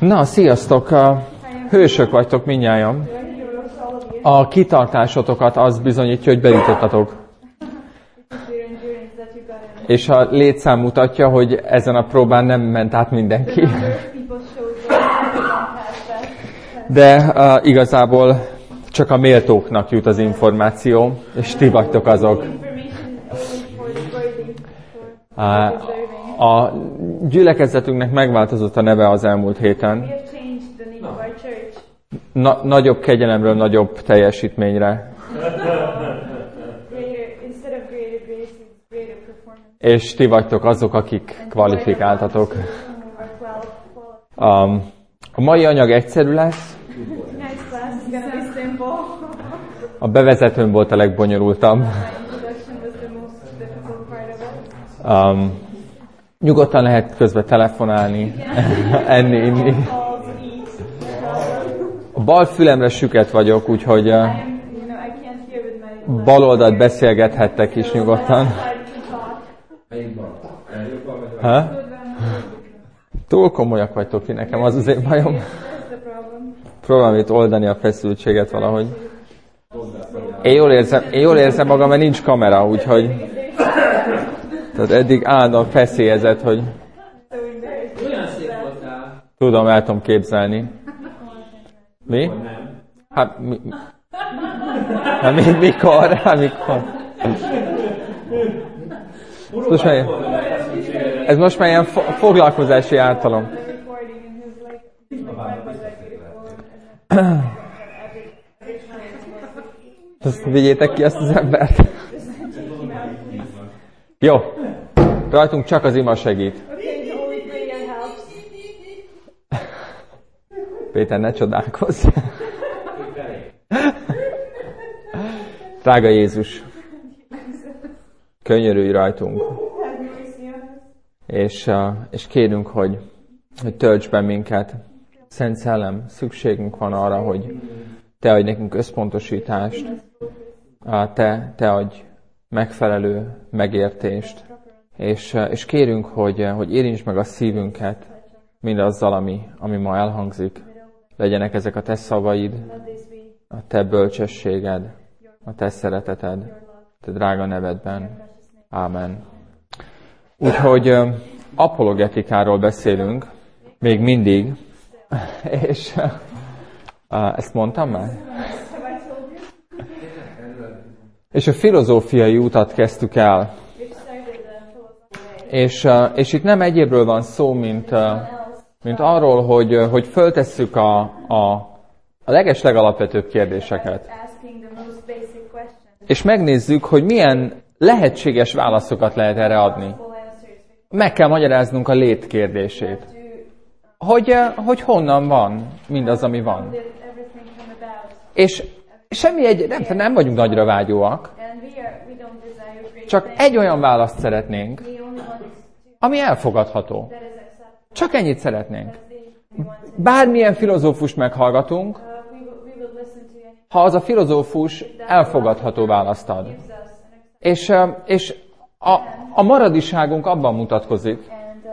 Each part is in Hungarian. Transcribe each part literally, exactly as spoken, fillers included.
Na, sziasztok! Hősök vagytok mindnyájan. A kitartásotokat az bizonyítja, hogy bejutottatok. És a létszám mutatja, hogy ezen a próbán nem ment át mindenki. De uh, igazából csak a méltóknak jut az információ, és ti vagytok azok. Uh, a gyülekezetünknek megváltozott a neve az elmúlt héten. Na, nagyobb kegyelemről nagyobb teljesítményre. És ti vagytok azok, akik kvalifikáltatok. Um, a mai anyag egyszerű lesz. A bevezetőm volt a legbonyolultabb. Um, nyugodtan lehet közben telefonálni, enni, inni. A bal fülemre süket vagyok, úgyhogy uh, bal oldalt beszélgethettek is nyugodtan. Ha? Túl komolyak vagytok ti nekem, az az én bajom. Próbálom itt oldani a feszültséget valahogy. Én jól érzem, én jól érzem magam, mert nincs kamera, úgyhogy... Tehát eddig állandóan feszélyezett, hogy... Tudom, el tudom képzelni. Mi? Hát, mi... Hát mi, mikor? Hát mikor? Most már, ez most már ilyen fo- foglalkozási ártalom. Azt vigyétek ki azt az embert. Jó. Rajtunk csak az ima segít. Péter, ne csodálkozz. Drága Jézus, könyörülj rajtunk. És, és kérünk, hogy, hogy tölts be minket. Szent Szellem, szükségünk van arra, hogy Te adj nekünk összpontosítást. Te, te adj megfelelő megértést. És, és kérünk, hogy, hogy érintsd meg a szívünket mindazzal, ami, ami ma elhangzik. Legyenek ezek a Te szavaid, a Te bölcsességed, a Te szereteted, Te drága nevedben. Ámen. Úgyhogy apologetikáról beszélünk, még mindig, és uh, ezt mondtam már? És a filozófiai utat kezdtük el. És, uh, és itt nem egyébről van szó, mint, uh, mint arról, hogy, uh, hogy föltesszük a, a, a legeslegalapvetőbb kérdéseket. És megnézzük, hogy milyen lehetséges válaszokat lehet erre adni. Meg kell magyaráznunk a lét kérdését. Hogy, hogy honnan van mindaz, ami van. És semmi egy, nem, nem vagyunk nagyra vágyóak. Csak egy olyan választ szeretnénk, ami elfogadható. Csak ennyit szeretnénk. Bármilyen filozófust meghallgatunk, ha az a filozófus elfogadható választ ad. És, és a, a maradiságunk abban mutatkozik,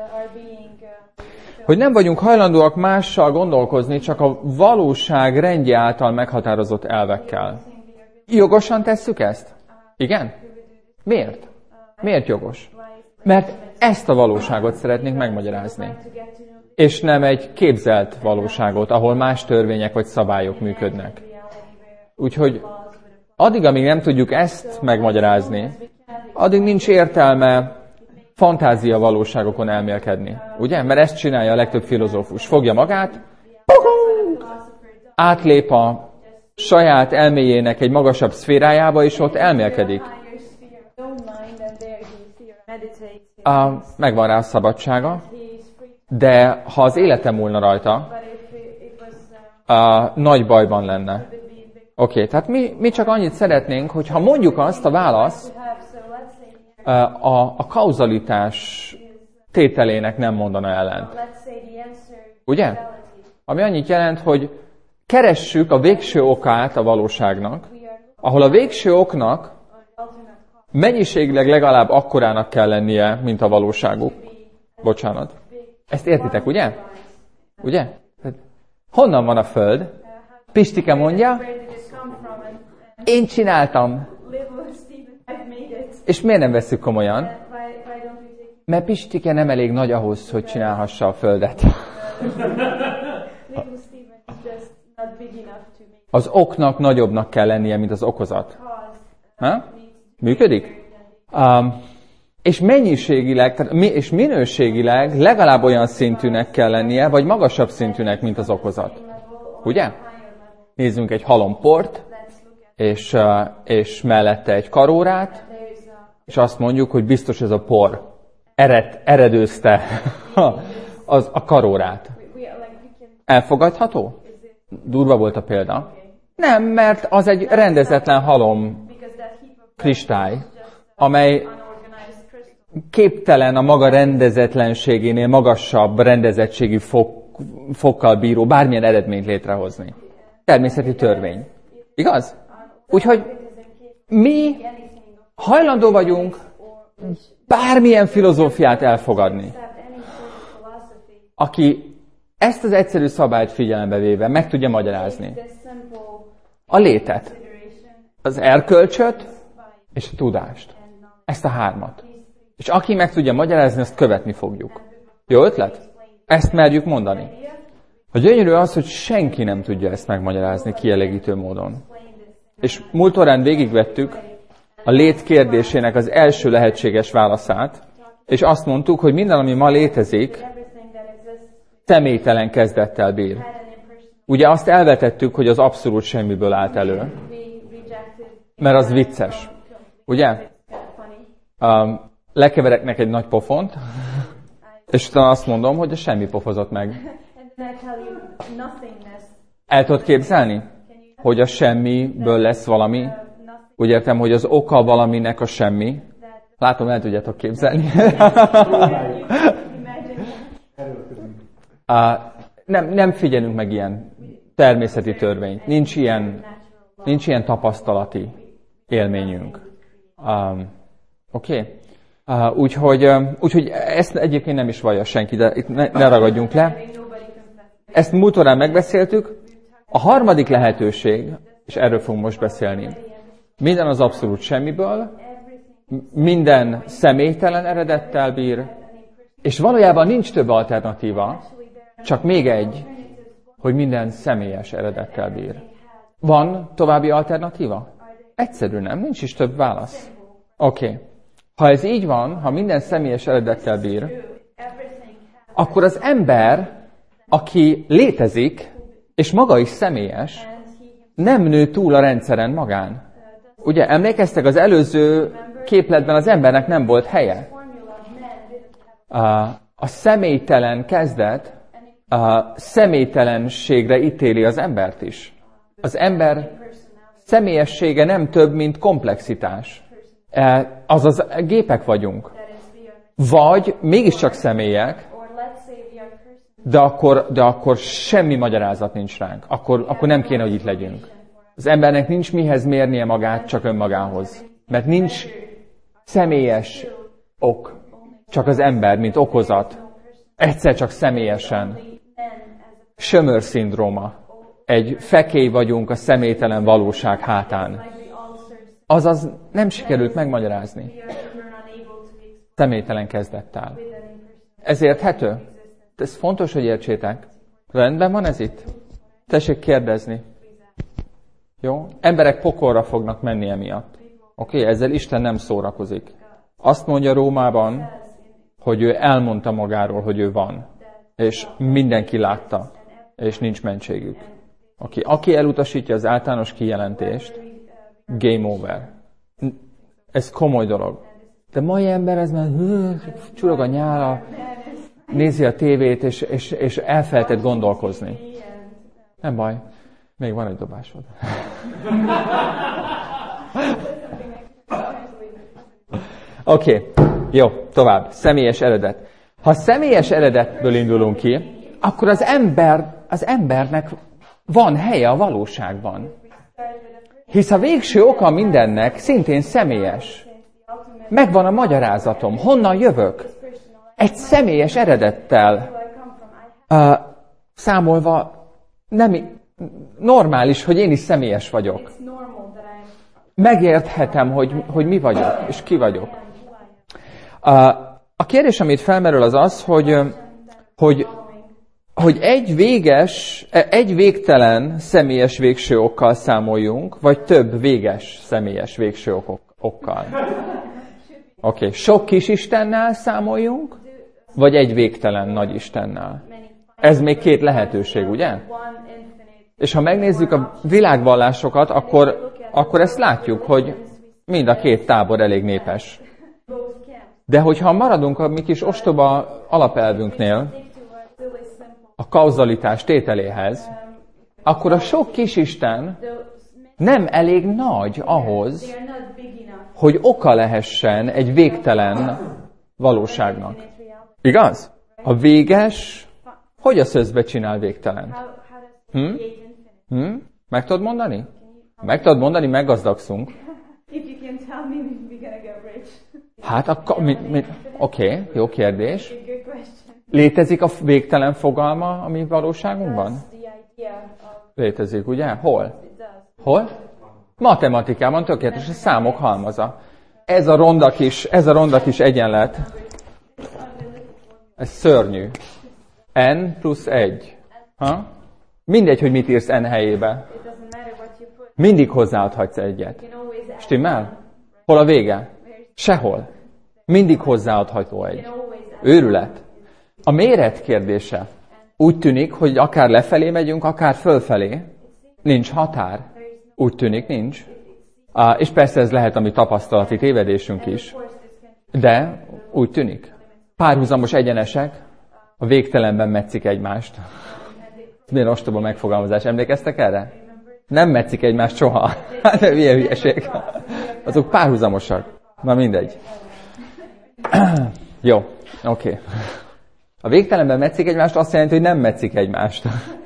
hogy nem vagyunk hajlandóak mással gondolkozni, csak a valóság rendje által meghatározott elvekkel. Jogosan tesszük ezt? Igen? Miért? Miért jogos? Mert ezt a valóságot szeretnénk megmagyarázni. És nem egy képzelt valóságot, ahol más törvények vagy szabályok működnek. Úgyhogy addig, amíg nem tudjuk ezt megmagyarázni, addig nincs értelme fantázia valóságokon elmélkedni. Ugye? Mert ezt csinálja a legtöbb filozófus. Fogja magát, átlép a saját elméjének egy magasabb szférájába, és ott elmélkedik. A, megvan rá a szabadsága, de ha az élete múlna rajta, a, nagy bajban lenne. Oké, okay, tehát mi, mi csak annyit szeretnénk, hogy ha mondjuk azt a válasz, a, a kauzalitás tételének nem mondana ellent. Ugye? Ami annyit jelent, hogy keressük a végső okát a valóságnak, ahol a végső oknak mennyiségileg legalább akkorának kell lennie, mint a valóságuk. Bocsánat. Ezt értitek, ugye? Ugye? Honnan van a föld? Pistike mondja, én csináltam. És miért nem vesszük komolyan? Mert Pistike nem elég nagy ahhoz, hogy csinálhassa a földet. Az oknak nagyobbnak kell lennie, mint az okozat. Ha? Működik? Um, és mennyiségileg, tehát mi, és minőségileg legalább olyan szintűnek kell lennie, vagy magasabb szintűnek, mint az okozat. Ugye? Nézzünk egy halomport, és, uh, és mellette egy karórát, és azt mondjuk, hogy biztos ez a por ered, eredőzte az, a karórát. Elfogadható? Durva volt a példa. Nem, mert az egy rendezetlen halom kristály, amely képtelen a maga rendezetlenségénél magasabb rendezettségi fok, fokkal bíró bármilyen eredményt létrehozni. Természeti törvény. Igaz? Úgyhogy mi hajlandó vagyunk bármilyen filozófiát elfogadni, aki ezt az egyszerű szabályt figyelembe véve meg tudja magyarázni. A létet, az erkölcsöt és a tudást. Ezt a hármat. És aki meg tudja magyarázni, azt követni fogjuk. Jó ötlet? Ezt merjük mondani. A gyönyörű az, hogy senki nem tudja ezt megmagyarázni kielégítő módon. És múlt órán végigvettük a lét kérdésének az első lehetséges válaszát, és azt mondtuk, hogy minden, ami ma létezik, személytelen kezdettel bír. Ugye azt elvetettük, hogy az abszolút semmiből állt elő. Mert az vicces. Ugye? Um, lekevereknek egy nagy pofont, és utána azt mondom, hogy a semmi pofozott meg. El tudod képzelni, hogy a semmiből lesz valami? Úgy értem, hogy az oka valaminek a semmi. Látom, el tudjátok képzelni. uh, nem, nem figyelünk meg ilyen természeti törvényt. Nincs ilyen, nincs ilyen tapasztalati élményünk. Um, Oké? Okay? Uh, úgyhogy, uh, úgyhogy ezt egyébként nem is vallja senki, de itt ne, ne ragadjunk le. Ezt múlt órán megbeszéltük. A harmadik lehetőség, és erről fogunk most beszélni, minden az abszolút semmiből, minden személytelen eredettel bír, és valójában nincs több alternatíva, csak még egy, hogy minden személyes eredettel bír. Van további alternatíva? Egyszerű nem, nincs is több válasz. Oké. Okay. Ha ez így van, ha minden személyes eredettel bír, akkor az ember, aki létezik, és maga is személyes, nem nő túl a rendszeren magán. Ugye emlékeztek, az előző képletben az embernek nem volt helye. A személytelen kezdet a személytelenségre ítéli az embert is. Az ember személyessége nem több, mint komplexitás. Azaz gépek vagyunk. Vagy mégiscsak személyek, de akkor, de akkor semmi magyarázat nincs ránk. Akkor, akkor nem kéne, hogy itt legyünk. Az embernek nincs mihez mérnie magát, csak önmagához. Mert nincs személyes ok. Csak az ember, mint okozat. Egyszer csak személyesen. Sömör-szindróma. Egy fekély vagyunk a személytelen valóság hátán. Azaz nem sikerült megmagyarázni. Személytelen kezdettel. Ez érthető? Ez fontos, hogy értsétek. Rendben van ez itt? Tessék kérdezni. Jó? Emberek pokolra fognak menni emiatt. Oké, okay? Ezzel Isten nem szórakozik. Azt mondja Rómában, hogy ő elmondta magáról, hogy ő van. És mindenki látta. És nincs mentségük. Okay. Aki elutasítja az általános kijelentést, game over. Ez komoly dolog. De mai ember, ez már hű, csurog a nyála, nézi a tévét, és, és, és elfelejtett gondolkozni. Nem baj, még van egy dobásod. Oké, okay. Jó, tovább. Személyes eredet. Ha személyes eredetből indulunk ki, akkor az ember, az embernek van helye a valóságban. Hisz a végső oka mindennek szintén személyes. Megvan a magyarázatom. Honnan jövök? Egy személyes eredettel uh, számolva nem normális, hogy én is személyes vagyok. Megérthetem, hogy, hogy mi vagyok, és ki vagyok. A kérdés, amit felmerül, az az, hogy, hogy, hogy egy véges, egy végtelen személyes végső okkal számoljunk, vagy több véges személyes végső okok, okkal. Oké, okay. Sok kis istennel számoljunk, vagy egy végtelen nagy istennel. Ez még két lehetőség, ugye? És ha megnézzük a világvallásokat, akkor, akkor ezt látjuk, hogy mind a két tábor elég népes. De hogyha maradunk a mi kis ostoba alapelvünknél, a kauzalitás tételéhez, akkor a sok kisisten nem elég nagy ahhoz, hogy oka lehessen egy végtelen valóságnak. Igaz? A véges, hogy a szözbe csinál végtelen? Hm? Hm? Meg tudod mondani? Meg tudod mondani, meggazdagszunk. Hát akkor, mi, mi, oké, okay, jó kérdés. Létezik a végtelen fogalma a mi valóságunkban? Létezik, ugye? Hol? Hol? Matematikában tökéletes, a számok halmaza. Ez a ronda kis, ez a ronda kis egyenlet, ez szörnyű. N plusz egy. Ha? Mindegy, hogy mit írsz n helyébe. Mindig hozzáadhatsz egyet. Stimmel? Hol a vége? Sehol. Mindig hozzáadható egy. Őrület. A méret kérdése. Úgy tűnik, hogy akár lefelé megyünk, akár fölfelé. Nincs határ. Úgy tűnik, nincs. És persze ez lehet a mi tapasztalati tévedésünk is. De úgy tűnik. Párhuzamos egyenesek a végtelenben metszik egymást. Milyen ostoba megfogalmazás. Emlékeztek erre? Nem metszik egymást soha. Hát milyen hülyeség. Azok párhuzamosak. Na mindegy. Jó, oké. Okay. A végtelenben metszik egymást azt jelenti, hogy nem metszik egymást.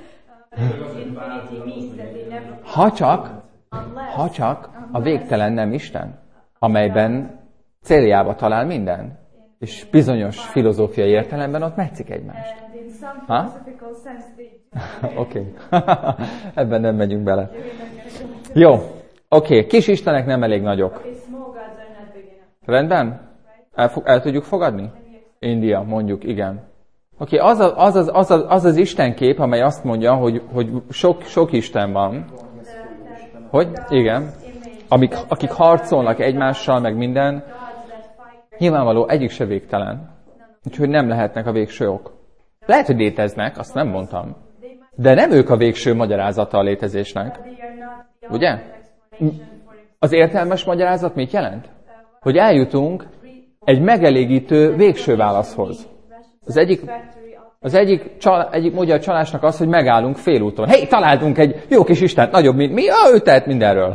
Ha csak, ha csak a végtelen nem Isten, amelyben céljába talál minden, és bizonyos filozófiai értelemben ott metszik egymást. Ha? Oké. Okay. Ebben nem megyünk bele. Jó. Oké. Okay. Kis istenek nem elég nagyok. Rendben? El, el tudjuk fogadni? India, mondjuk, igen. Oké, okay. az, az, az, az, az, az az istenkép, amely azt mondja, hogy, hogy sok, sok isten van. Hogy? Igen. Amik, akik harcolnak egymással, meg minden. Nyilvánvaló, egyik se végtelen. Úgyhogy nem lehetnek a végső ok. Lehet, hogy léteznek, azt nem mondtam. De nem ők a végső magyarázata a létezésnek. Ugye? Az értelmes magyarázat mit jelent? Hogy eljutunk egy megelégítő végső válaszhoz. Az egyik, az egyik, csal, egyik módja a csalásnak az, hogy megállunk félúton. Hé, találtunk egy jó kis Istent, nagyobb, mint mi, ah, ő tehet mindenről.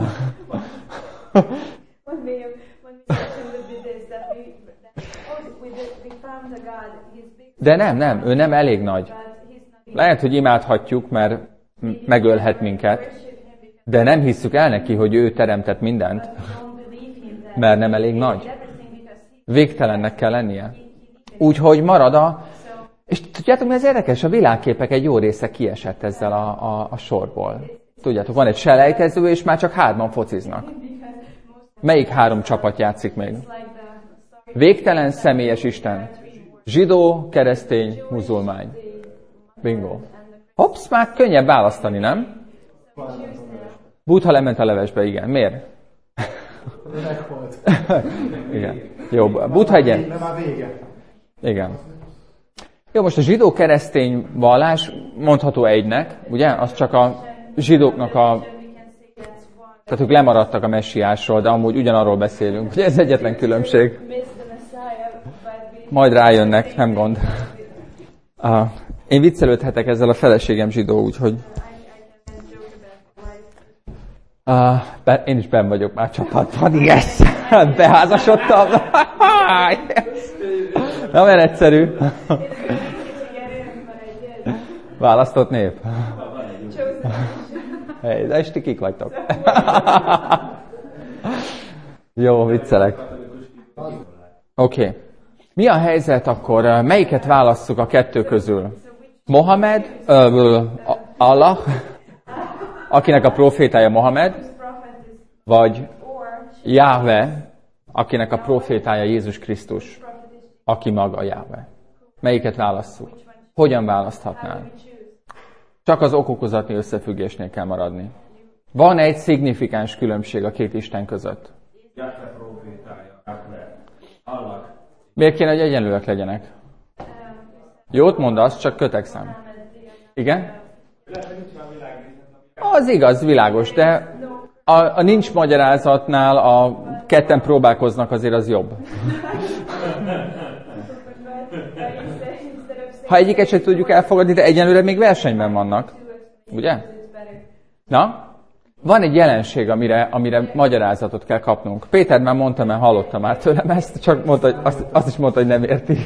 De nem, nem, ő nem elég nagy. Lehet, hogy imádhatjuk, mert megölhet minket, de nem hisszük el neki, hogy ő teremtett mindent, mert nem elég nagy. Végtelennek kell lennie. Úgyhogy marad a... És tudjátok, mi az érdekes? A világképek egy jó része kiesett ezzel a, a, a sorból. Tudjátok, van egy selejtező, és már csak hárman fociznak. Melyik három csapat játszik még? Végtelen személyes Isten. Zsidó, keresztény, muzulmány. Bingo. Hopsz, már könnyebb választani, nem? Buddha lement a levesbe, igen. Miért? Igen. Jó, Buddha egyen. Nem már vége. Igen. Jó, most a zsidó-keresztény vallás mondható egynek, ugye? Az csak a zsidóknak a... Tehát ők lemaradtak a messiásról, de amúgy ugyanarról beszélünk. Ugye ez egyetlen különbség. Majd rájönnek, nem gond. Uh, én viccelődhetek ezzel, a feleségem zsidó, úgyhogy... Uh, be, én is benn vagyok már csapatban, yes! Beházasodtam! Nem olyan egyszerű. Választott nép. Hey, de és ti kik vagytok? Jó, viccelek. Oké. Okay. Mi a helyzet akkor? Melyiket válasszuk a kettő közül? Mohamed, uh, Allah, akinek a profétája Mohamed, vagy Jahve, akinek a profétája Jézus Krisztus, aki maga Jahve. Melyiket válasszuk? Hogyan választhatnál? Csak az okokozati összefüggésnél kell maradni. Van egy szignifikáns különbség a két Isten között. Miért kéne, hogy egyenlőek legyenek? Jót mondasz, csak kötekszem. Igen? Az igaz, világos, de a, a nincs magyarázatnál a ketten próbálkoznak, azért az jobb. Ha egyiket sem tudjuk elfogadni, de egyenlőre még versenyben vannak. Ugye? Na? Van egy jelenség, amire, amire magyarázatot kell kapnunk. Péter már mondta, mert hallotta már tőlem ezt, csak mondta, hogy azt, azt is mondta, hogy nem érti.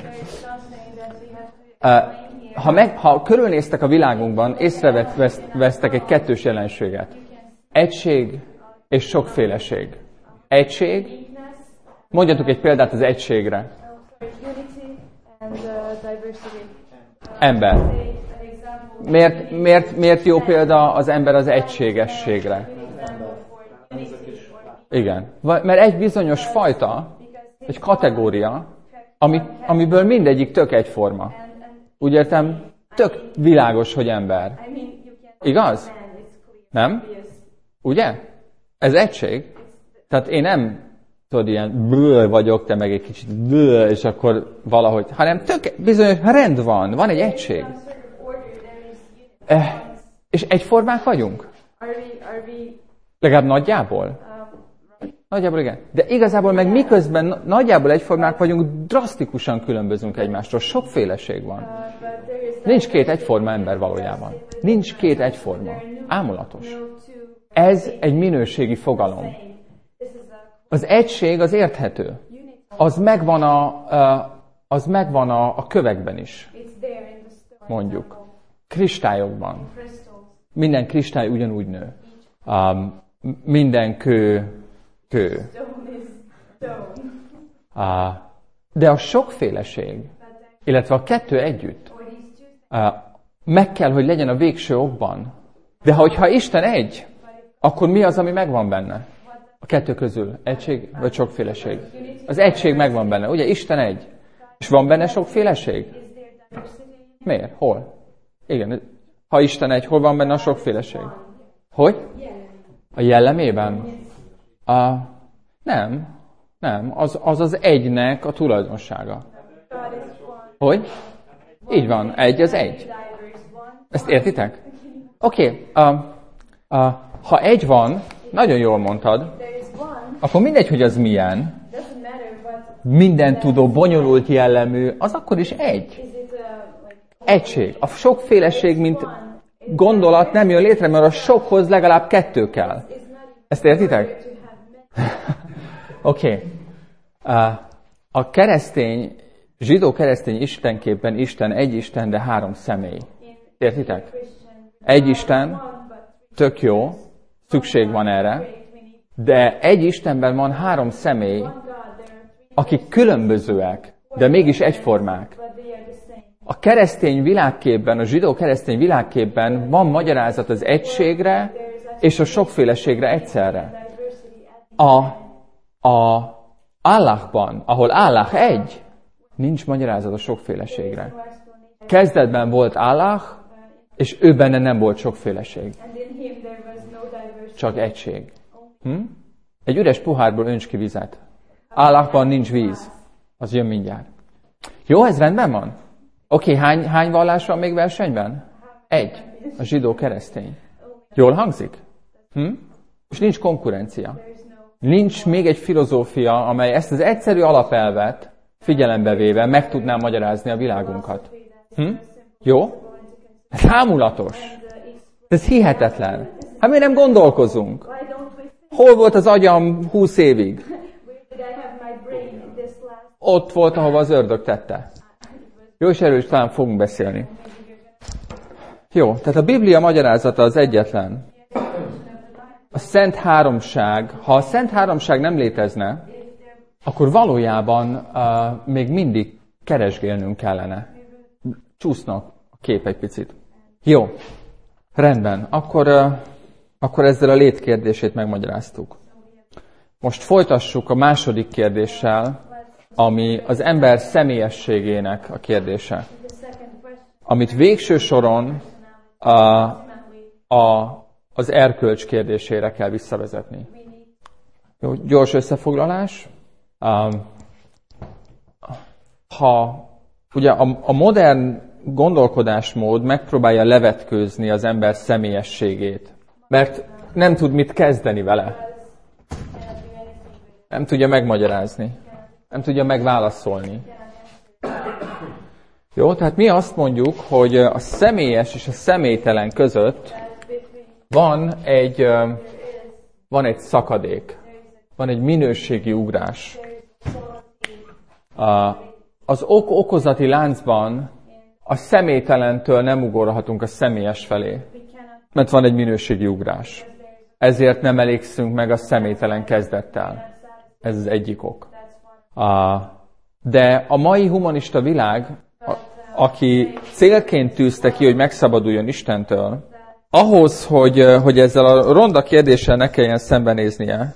Ha, meg, ha körülnéztek a világunkban, észrevesztek egy kettős jelenséget. Egység és sokféleség. Egység. Mondjatok egy példát az egységre. Ember. Miért, miért, miért jó példa az ember az egységességre? Igen. Mert egy bizonyos fajta, egy kategória, ami, amiből mindegyik tök egyforma. Úgy értem, tök világos, hogy ember. Igaz? Nem? Ugye? Ez egység. Tehát én nem, tudod, ilyen bő vagyok, te meg egy kicsit bő, és akkor valahogy, hanem tök bizonyos rend van, van egy egység. Eh, és egyformák vagyunk? Legalább nagyjából? Nagyjából igen. De igazából meg miközben nagyjából egyformák vagyunk, drasztikusan különbözünk egymástól. Sokféleség van. Nincs két egyforma ember valójában. Nincs két egyforma. Ámulatos. Ez egy minőségi fogalom. Az egység az érthető. Az megvan a, az megvan a, a kövekben is. Mondjuk. Kristályokban. Minden kristály ugyanúgy nő. Um, minden kő, kő. Uh, de a sokféleség, illetve a kettő együtt, uh, meg kell, hogy legyen a végső okban. De hogyha Isten egy, akkor mi az, ami megvan benne? A kettő közül. Egység vagy sokféleség? Az egység megvan benne. Ugye Isten egy. És van benne sokféleség? Miért? Hol? Igen. Ha Isten egy, hol van benne a sokféleség? Hogy? A jellemében? A... Nem. Nem. Az, az az egynek a tulajdonsága. Hogy? Így van. Egy az egy. Ezt értitek? Oké. Okay. Uh, uh, ha egy van, nagyon jól mondtad, akkor mindegy, hogy az milyen, minden tudó, bonyolult jellemű, az akkor is egy. Egység. A sokféleség, mint gondolat nem jön létre, mert a sokhoz legalább kettő kell. Ezt értitek? Oké. Okay. Uh, a keresztény, zsidó keresztény istenképpen Isten egy Isten, de három személy. Értitek? Egy Isten, tök jó, szükség van erre, de egy Istenben van három személy, akik különbözőek, de mégis egyformák. A keresztény világképben, a zsidó keresztény világképben van magyarázat az egységre és a sokféleségre egyszerre. A, a Allahban, ahol Allah egy, nincs magyarázat a sokféleségre. Kezdetben volt Allah, és ő benne nem volt sokféleség. Csak egység. Hm? Egy üres pohárból önts ki vizet. Allahban nincs víz. Az jön mindjárt. Jó, ez rendben van? Oké, okay, hány, hány vallás van még versenyben? Egy. A zsidó keresztény. Jól hangzik? Hm? És nincs konkurencia. Nincs még egy filozófia, amely ezt az egyszerű alapelvet figyelembe véve meg tudná magyarázni a világunkat. Hm? Jó? Ez hámulatos. Ez hihetetlen. Hát miért nem gondolkozunk? Hol volt az agyam húsz évig? Ott volt, ahova az ördög tette. Jó, és erről is talán fogunk beszélni. Jó, tehát a Biblia magyarázata az egyetlen. A Szent Háromság, ha a Szent Háromság nem létezne, akkor valójában uh, még mindig keresgélnünk kellene. Csúsznak a kép egy picit. Jó. Rendben, akkor, akkor ezzel a lét kérdését megmagyaráztuk. Most folytassuk a második kérdéssel, ami az ember személyességének a kérdése. Amit végső soron a, a, az erkölcs kérdésére kell visszavezetni. Jó, gyors összefoglalás. Ha ugye a, a modern gondolkodásmód megpróbálja levetkőzni az ember személyességét, mert nem tud mit kezdeni vele. Nem tudja megmagyarázni. Nem tudja megválaszolni. Jó, tehát mi azt mondjuk, hogy a személyes és a személytelen között van egy, van egy szakadék. Van egy minőségi ugrás. Az ok-okozati láncban a személytelentől nem ugorhatunk a személyes felé, mert van egy minőségi ugrás. Ezért nem elégszünk meg a személytelen kezdettel. Ez az egyik ok. De a mai humanista világ, aki célként tűzte ki, hogy megszabaduljon Istentől, ahhoz, hogy, hogy ezzel a ronda kérdéssel ne kelljen szembenéznie,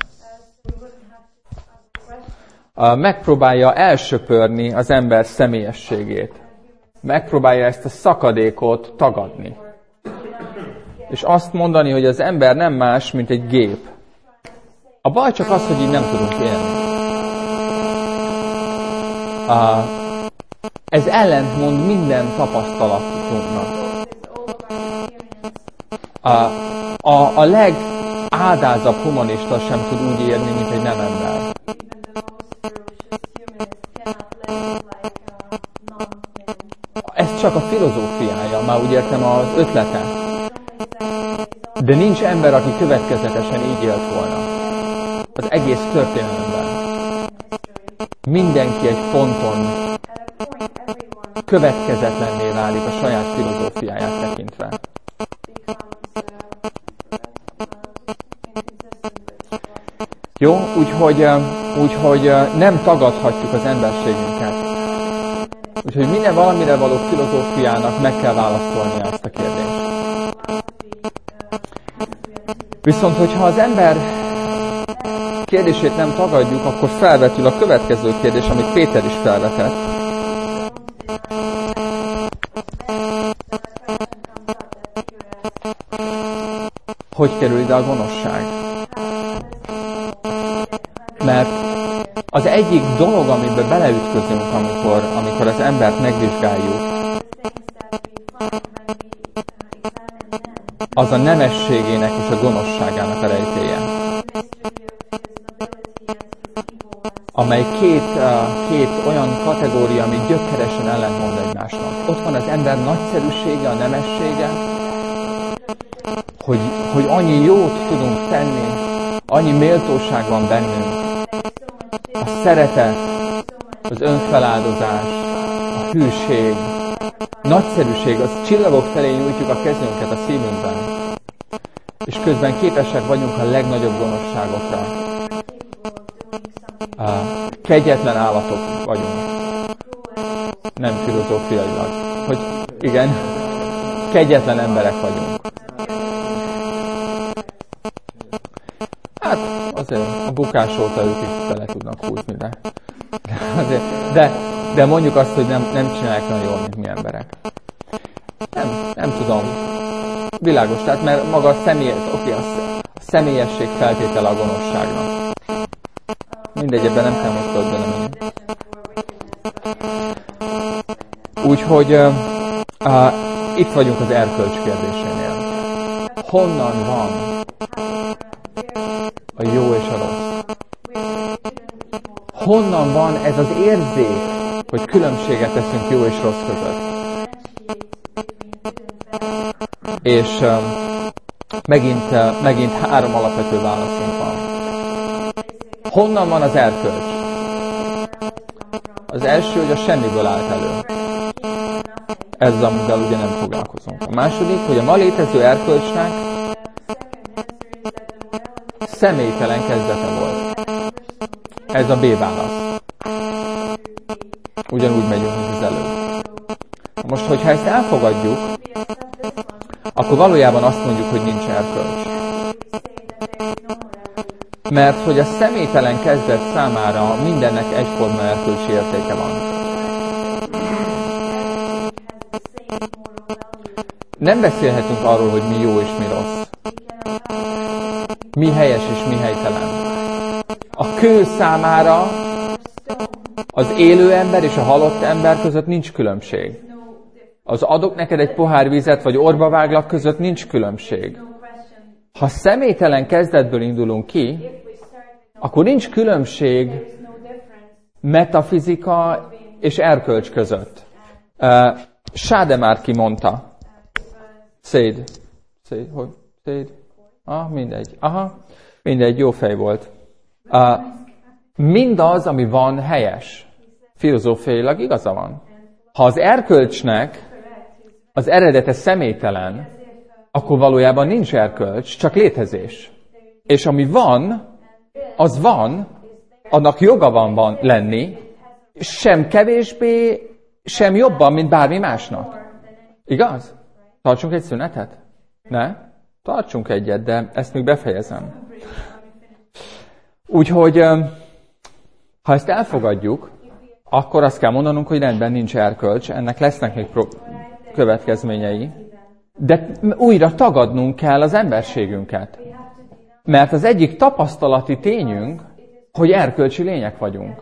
megpróbálja elsöpörni az ember személyességét. Megpróbálja ezt a szakadékot tagadni. És azt mondani, hogy az ember nem más, mint egy gép. A baj csak az, hogy így nem tudunk élni. Ez ellentmond minden tapasztalatunknak. A, a, a legádázabb humanista sem tud úgy érni, mint egy nem ember. Ez csak a filozófiája, már úgy értem az ötlete. De nincs ember, aki következetesen így élt volna. Az egész történelemben. Mindenki egy ponton következetlenné válik a saját filozófiáját tekintve. Jó, úgyhogy, úgyhogy nem tagadhatjuk az emberségünket. Úgyhogy minden valamire való filozófiának meg kell válaszolnia ezt a kérdést. Viszont, hogyha az ember kérdését nem tagadjuk, akkor felvetül a következő kérdés, amit Péter is felvetett. Hogy kerül ide a gonoszság? Mert az egyik dolog, amiben beleütközünk, amikor, amikor az embert megvizsgáljuk, az a nemességének és a gonoszságának a rejtélye. Amely két, két olyan kategória, ami gyökeresen ellentmond egymásnak. Ott van az ember nagyszerűsége, a nemessége, hogy, hogy annyi jót tudunk tenni, annyi méltóság van bennünk. A szeretet, az önfeláldozás, a hűség, nagyszerűség, az csillagok felé nyújtjuk a kezünket a szívünkben. És közben képesek vagyunk a legnagyobb gonoszságokra. A kegyetlen állatok vagyunk. Nem filozófiailag. Hogy igen, kegyetlen emberek vagyunk. Hát azért a bukás óta ők is bele tudnak húzni, de, azért, de, de mondjuk azt, hogy nem, nem csinálják nagyon jól, mint mi emberek. Nem, nem tudom. Világos, tehát mert maga a, személy, oké, a személyesség feltétele a gonoszságnak. Mindegy, ebben nem kell most több belemenni. Úgyhogy uh, uh, itt vagyunk az erkölcs kérdésénél. Honnan van a jó és a rossz? Honnan van ez az érzék, hogy különbséget teszünk jó és rossz között? És uh, megint, uh, megint három alapvető válaszunk van. Honnan van az erkölcs? Az első, hogy a semmiből állt elő. Ez az, amivel ugye nem foglalkozunk. A második, hogy a ma létező erkölcsnek személytelen kezdete volt. Ez a B válasz. Ugyanúgy megyünk, mint az előbb. Most, hogyha ezt elfogadjuk, akkor valójában azt mondjuk, hogy nincs erkölcs. Mert hogy a személytelen kezdet számára mindennek egyforma erkölcsi értéke van. Nem beszélhetünk arról, hogy mi jó és mi rossz. Mi helyes és mi helytelen. A kő számára az élő ember és a halott ember között nincs különbség. Az adok neked egy pohár vizet, vagy orba váglak között nincs különbség. Ha személytelen kezdetből indulunk ki, akkor nincs különbség metafizika és erkölcs között. Uh, Sádemárki mondta. Széd. Széd, hogy? Széd? Ah, mindegy. Aha, mindegy, jó fej volt. Uh, mindaz, ami van, helyes. Filozófiailag igaza van. Ha az erkölcsnek az eredete személytelen, akkor valójában nincs erkölcs, csak létezés. És ami van, az van, annak joga van, van lenni, sem kevésbé, sem jobban, mint bármi másnak. Igaz? Tartsunk egy szünetet? Ne? Tartsunk egyet, de ezt még befejezem. Úgyhogy, ha ezt elfogadjuk, akkor azt kell mondanunk, hogy rendben nincs erkölcs, ennek lesznek még pro- következményei, de újra tagadnunk kell az emberségünket. Mert az egyik tapasztalati tényünk, hogy erkölcsi lények vagyunk.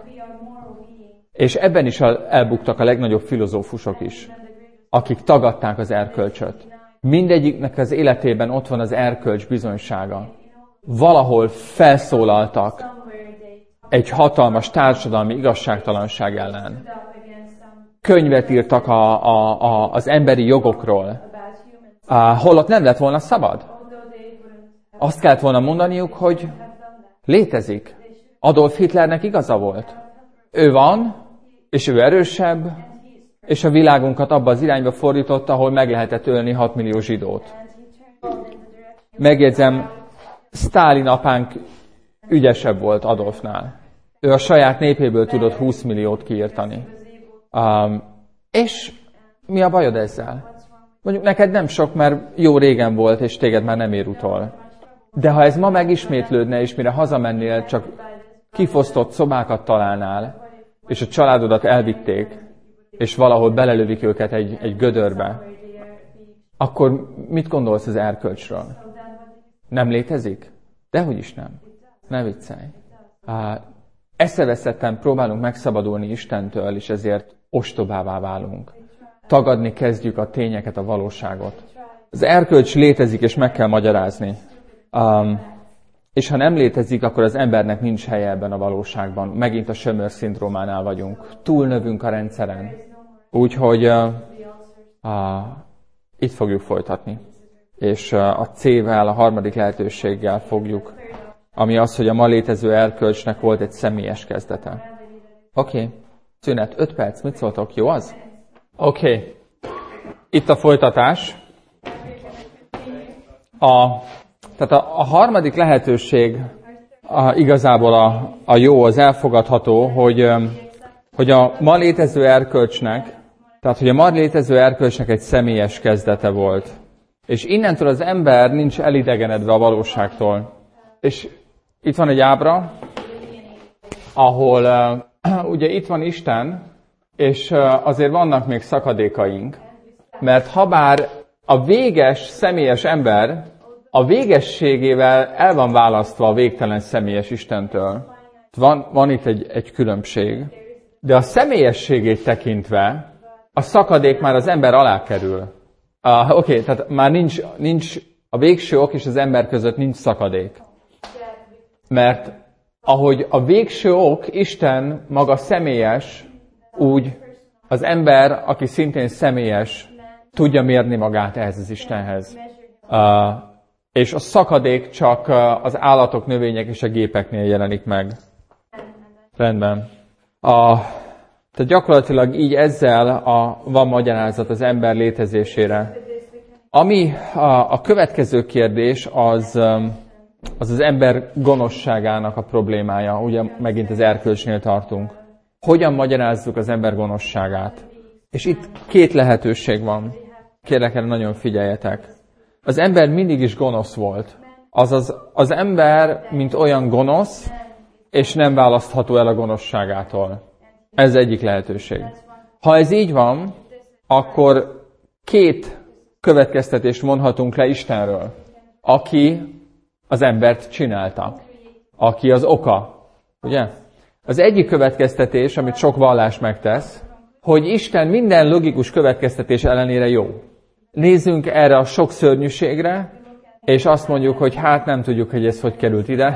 És ebben is elbuktak a legnagyobb filozófusok is, akik tagadták az erkölcsöt. Mindegyiknek az életében ott van az erkölcs bizonysága. Valahol felszólaltak egy hatalmas társadalmi igazságtalanság ellen. Könyvet írtak a, a, a, az emberi jogokról, a, holott nem lett volna szabad. Azt kellett volna mondaniuk, hogy létezik. Adolf Hitlernek igaza volt. Ő van, és ő erősebb, és a világunkat abba az irányba fordította, ahol meg lehetett ölni hat millió zsidót. Megjegyzem, Sztálin apánk ügyesebb volt Adolfnál. Ő a saját népéből tudott húsz milliót kiírtani. Um, és mi a bajod ezzel? Mondjuk neked nem sok, mert jó régen volt, és téged már nem ér utol. De ha ez ma megismétlődne, és mire hazamennél, csak kifosztott szobákat találnál, és a családodat elvitték, és valahol belelövik őket egy, egy gödörbe, akkor mit gondolsz az erkölcsről? Nem létezik? Dehogy is nem. Ne viccelj. Eszeveszetten próbálunk megszabadulni Istentől, és ezért ostobává válunk. Tagadni kezdjük a tényeket, a valóságot. Az erkölcs létezik, és meg kell magyarázni. Um, és ha nem létezik, akkor az embernek nincs helye ebben a valóságban. Megint a sömör-szindrómánál vagyunk. Túlnövünk a rendszeren. Úgyhogy uh, uh, itt fogjuk folytatni. És uh, a C-vel, a harmadik lehetőséggel fogjuk, ami az, hogy a ma létező erkölcsnek volt egy személyes kezdete. Oké, okay. Szünet, öt perc, mit szóltok? Jó az? Oké, okay. Itt a folytatás. A, tehát a, a harmadik lehetőség a, igazából a, a jó, az elfogadható, hogy, hogy a ma létező erkölcsnek, tehát hogy a ma létező erkölcsnek egy személyes kezdete volt. És innentől az ember nincs elidegenedve a valóságtól. És itt van egy ábra, ahol uh, ugye itt van Isten, és uh, azért vannak még szakadékaink. Mert habár a véges, személyes ember a végességével el van választva a végtelen személyes Istentől. Van, van itt egy, egy különbség. De a személyességét tekintve a szakadék már az ember alá kerül. Uh, Oké, okay, tehát már nincs, nincs a végső ok és az ember között nincs szakadék. Mert ahogy a végső ok, Isten maga személyes, úgy az ember, aki szintén személyes, tudja mérni magát ehhez az Istenhez. Uh, és a szakadék csak az állatok, növények és a gépeknél jelenik meg. Rendben. A, tehát gyakorlatilag így ezzel a, van magyarázat az ember létezésére. Ami a, a következő kérdés, az, az az ember gonoszságának a problémája. Ugye megint az erkölcsnél tartunk. Hogyan magyarázzuk az ember gonoszságát? És itt két lehetőség van. Kérlek, erre nagyon figyeljetek. Az ember mindig is gonosz volt. Azaz az ember, mint olyan gonosz, és nem választható el a gonoszságától. Ez egyik lehetőség. Ha ez így van, akkor két következtetést mondhatunk le Istenről, aki az embert csinálta, aki az oka. Ugye? Az egyik következtetés, amit sok vallás megtesz, hogy Isten minden logikus következtetés ellenére jó. Nézzünk erre a sok szörnyűségre, és azt mondjuk, hogy hát nem tudjuk, hogy ez hogy került ide.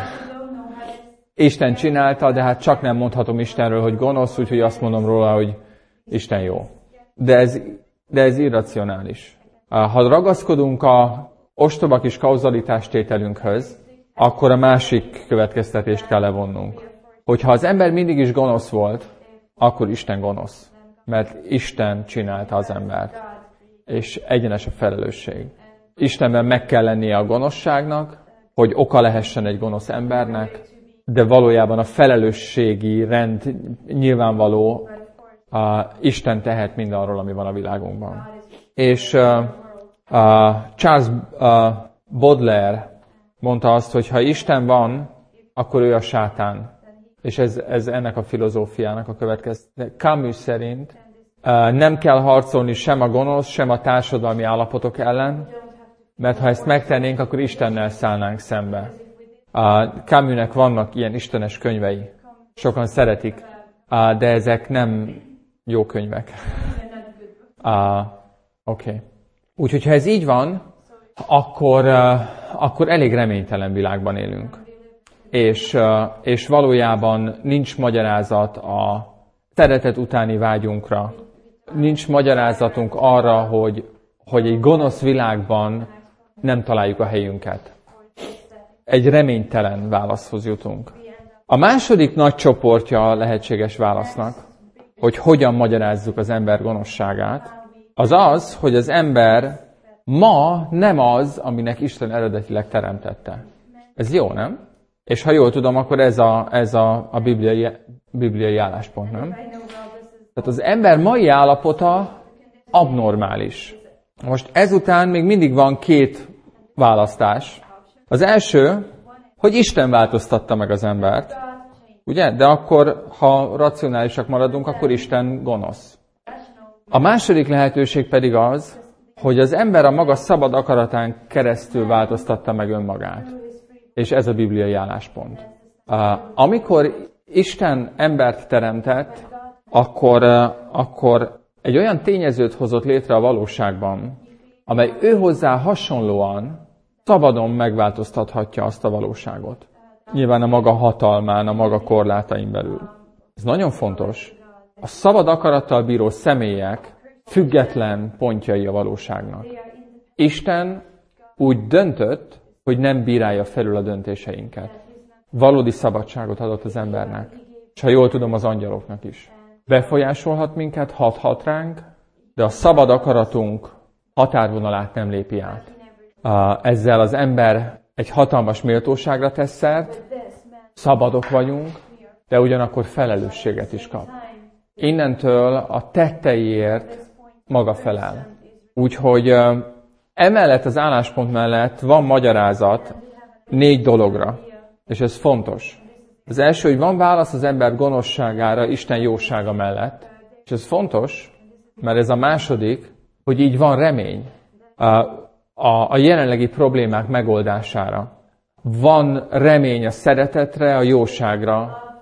Isten csinálta, de hát csak nem mondhatom Istenről, hogy gonosz, úgyhogy azt mondom róla, hogy Isten jó. De ez, de ez irracionális. Ha ragaszkodunk a ostoba kis kauzalitástételünkhöz, akkor a másik következtetést kell levonnunk. Hogyha az ember mindig is gonosz volt, akkor Isten gonosz. Mert Isten csinálta az embert. És egyenes a felelősség. Istenben meg kell lennie a gonoszságnak, hogy oka lehessen egy gonosz embernek, de valójában a felelősségi rend nyilvánvaló, uh, Isten tehet mindarról, ami van a világunkban. És uh, uh, Charles uh, Baudelaire mondta azt, hogy ha Isten van, akkor ő a sátán. És ez, ez ennek a filozófiának a következő. Camus szerint uh, nem kell harcolni sem a gonosz, sem a társadalmi állapotok ellen, mert ha ezt megtennénk, akkor Istennel szállnánk szembe. Uh, Camusnek vannak ilyen istenes könyvei. Sokan szeretik, uh, de ezek nem jó könyvek. Uh, Oké. Okay. Úgyhogy ha ez így van, akkor, uh, akkor elég reménytelen világban élünk. És, uh, és valójában nincs magyarázat a szeretet utáni vágyunkra. Nincs magyarázatunk arra, hogy, hogy egy gonosz világban nem találjuk a helyünket. Egy reménytelen válaszhoz jutunk. A második nagy csoportja a lehetséges válasznak, hogy hogyan magyarázzuk az ember gonoszságát, az az, hogy az ember ma nem az, aminek Isten eredetileg teremtette. Ez jó, nem? És ha jól tudom, akkor ez a, ez a, a bibliai, bibliai álláspont, nem? Tehát az ember mai állapota abnormális. Most ezután még mindig van két választás. Az első, hogy Isten változtatta meg az embert. Ugye? De akkor, ha racionálisak maradunk, akkor Isten gonosz. A második lehetőség pedig az, hogy az ember a maga szabad akaratán keresztül változtatta meg önmagát. És ez a bibliai álláspont. Amikor Isten embert teremtett, akkor, akkor egy olyan tényezőt hozott létre a valóságban, amely ő hozzá hasonlóan szabadon megváltoztathatja azt a valóságot. Nyilván a maga hatalmán, a maga korlátain belül. Ez nagyon fontos. A szabad akarattal bíró személyek független pontjai a valóságnak. Isten úgy döntött, hogy nem bírálja felül a döntéseinket. Valódi szabadságot adott az embernek. És ha jól tudom, az angyaloknak is. Befolyásolhat minket, hathat ránk, de a szabad akaratunk határvonalát nem lépi át. Ezzel az ember egy hatalmas méltóságra tesz szert, szabadok vagyunk, de ugyanakkor felelősséget is kap. Innentől a tetteiért maga felel. Úgyhogy emellett az álláspont mellett van magyarázat négy dologra, és ez fontos. Az első, hogy van válasz az ember gonoszságára Isten jósága mellett, és ez fontos, mert ez a második, hogy így van remény a, a, a jelenlegi problémák megoldására. Van remény a szeretetre, a jóságra,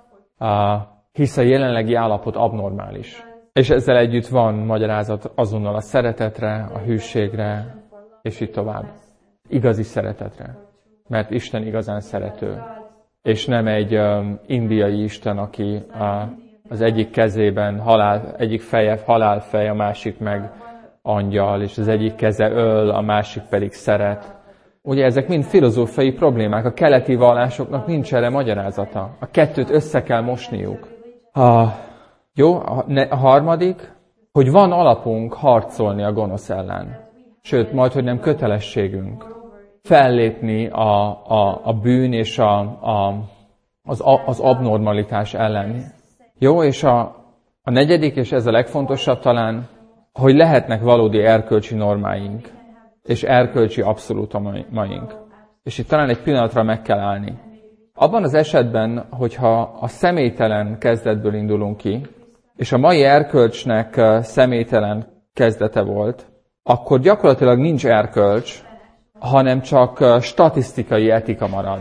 a, hisz a jelenlegi állapot abnormális. És ezzel együtt van magyarázat azonnal a szeretetre, a hűségre, és így tovább. Igazi szeretetre. Mert Isten igazán szerető. És nem egy um, indiai Isten, aki uh, az egyik kezében halál, egyik feje halálfej, a másik meg angyal, és az egyik keze öl, a másik pedig szeret. Ugye ezek mind filozófiai problémák. A keleti vallásoknak nincs erre magyarázata. A kettőt össze kell mosniuk. A, jó, a, ne, a harmadik, hogy van alapunk harcolni a gonosz ellen. Sőt, majd, hogy nem kötelességünk fellépni a, a, a bűn és a, a, az, az abnormalitás ellen. Jó, és a, a negyedik, és ez a legfontosabb talán, hogy lehetnek valódi erkölcsi normáink. és erkölcsi abszolútumaink. És itt talán egy pillanatra meg kell állni. Abban az esetben, hogyha a személytelen kezdetből indulunk ki, és a mai erkölcsnek személytelen kezdete volt, akkor gyakorlatilag nincs erkölcs, hanem csak statisztikai etika marad.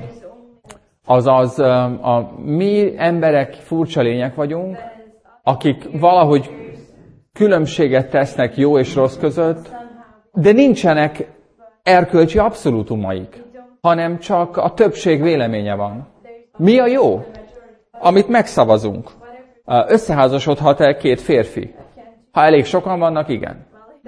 Azaz a mi emberek furcsa lények vagyunk, akik valahogy különbséget tesznek jó és rossz között, de nincsenek erkölcsi abszolútumaik, hanem csak a többség véleménye van. Mi a jó? Amit megszavazunk. Összeházasodhat-e két férfi? Ha elég sokan vannak, igen.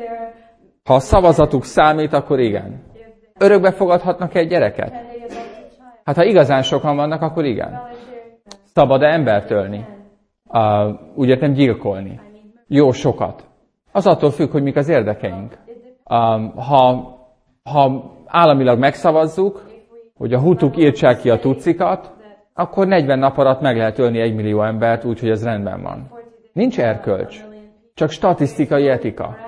Ha a szavazatuk számít, akkor igen. Örökbe fogadhatnak egy gyereket? Hát ha igazán sokan vannak, akkor igen. Szabad-e embert ölni? Uh, úgy értem gyilkolni. Jó sokat. Az attól függ, hogy mik az érdekeink. Um, ha, ha államilag megszavazzuk, hogy a hutuk írtsák ki a tutsikat, akkor negyven nap alatt meg lehet ölni egy millió embert, úgyhogy ez rendben van. Nincs erkölcs, csak statisztikai etika.